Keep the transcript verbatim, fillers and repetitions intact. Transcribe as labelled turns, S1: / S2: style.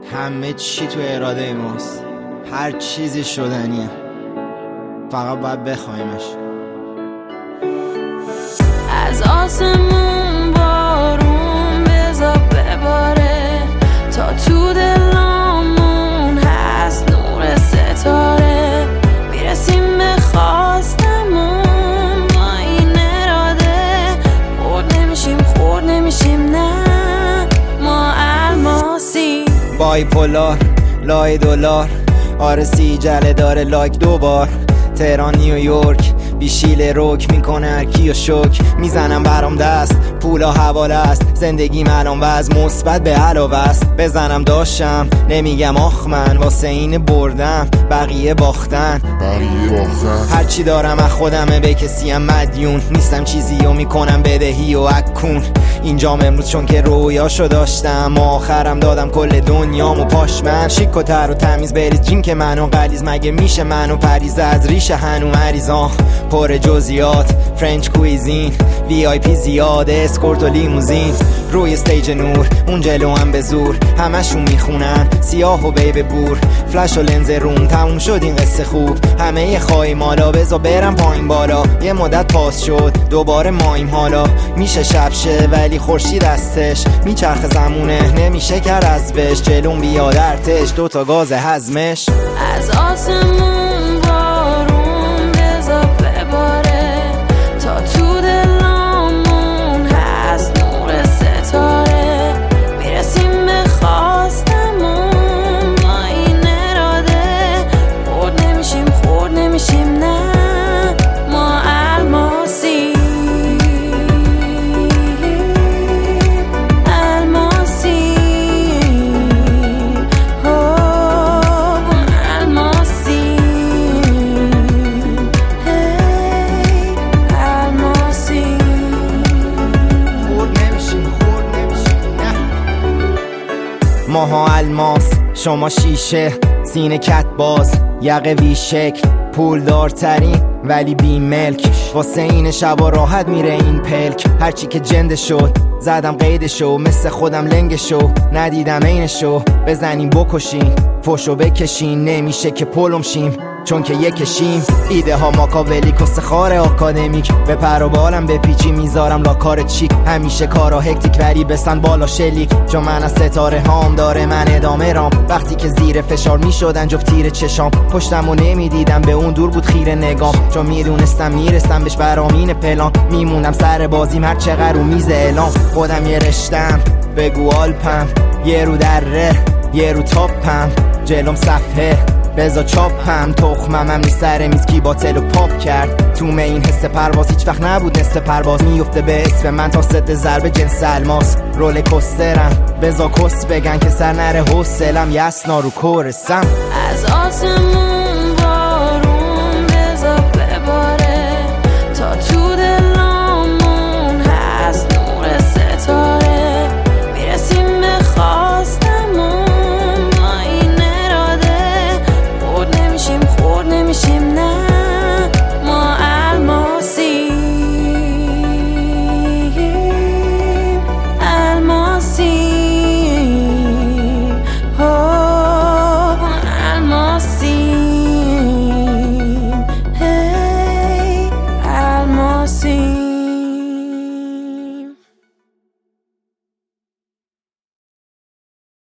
S1: همه چی تو اراده ماست، هر چیزی شدنیه، فقط باید بخوایمش.
S2: از آسمون بارون بذار بباره تا تو دلامون هست نور ستاره، میرسیم به خواستمون با این اراده، خورد نمیشیم خورد نمیشیم نه ما الماسی.
S1: بایپولار لای دلار آرسی جله داره لایک دوبار، تهران نیویورک بیشیل روک میکنه هرکی و شک، میزنم برام دست پولا حواله است، زندگی الان وز مثبت به علاوه است، بزنم داشتم نمیگم آخ من واسه این بردم بقیه باختن
S3: بقیه باختن
S1: هرچی دارم از خودمه به کسیم مدیون نیستم، چیزی رو میکنم بدهی و اکون اینجام امروز چون که رویاشو داشتم، آخرم دادم کل دنیامو پاش من، شیک و تر و تمیز بریز جین که منو قلیز، مگه میشه منو پریز از ریشه هنو مریضان پر جزیات فرنچ کویزین وی آی پی زیاده اسکورت و لیموزین، روی استیج نور اون جلو هم به زور همشون میخونن سیاه و بیب بور، فلش و لنز روم تموم شد این قصه خوب، همه خواهی مالا بزا برم پایین بالا، یه مدت پاس شد دوباره مایم حالا، میشه شب شه ولی خورشید دستش میچرخ زمونه نمیشه کر از بش، جلوم بیاد ارتش دوتا گاز هضمش.
S2: از آسمون بارون بذار بباره تا تو دلامون هست نور ستاره، میرسیم به خواستمون با این اراده، خورد نمیشیم خورد نمیشیم نه ما الماسی.
S1: ماها الماس شما شیشه سینه کت باز یقه وی شکل پول دارترین ولی بی ملک، واسه این شبا راحت میره این پلک، هرچی که جنده شد زدم قیدشو مثل خودم لنگشو ندیدم اینشو، بزنیم بکشین فوشو بکشین نمیشه که پلم شیم چون که یکشیم، ایده ها ماکاولی کس خار آکادمیک، به پر و بالم به پیچی میذارم لا کار چیک، همیشه کارا هکتیک ولی بسن بالا شلیک، چون من از ستاره هام داره من ادامه رام، وقتی که زیر فشار میشدن جفت تیر چشام، پشتم و نمیدیدم به اون دور بود خیره نگام، چون میدونستم میرسم بهش برامین پلان، میمونم سر بازیم هر چقدر رو میز اعلام، خودم یه رشتم بگو آلپم، یه رو دره یه رو تاپم، جلوم صفحه بزا چاپم، تخمم هم نیست سر میز کی باتل و پاپ کرد، تو این حس پرواز هیچ وقت نبود نصف پرواز، میفته به اسم من تا ست ضربه جنس الماس، رول کوسترم بزا کس بگن که سر نره حوصلم یسنا رو کورسم.
S2: از آسمون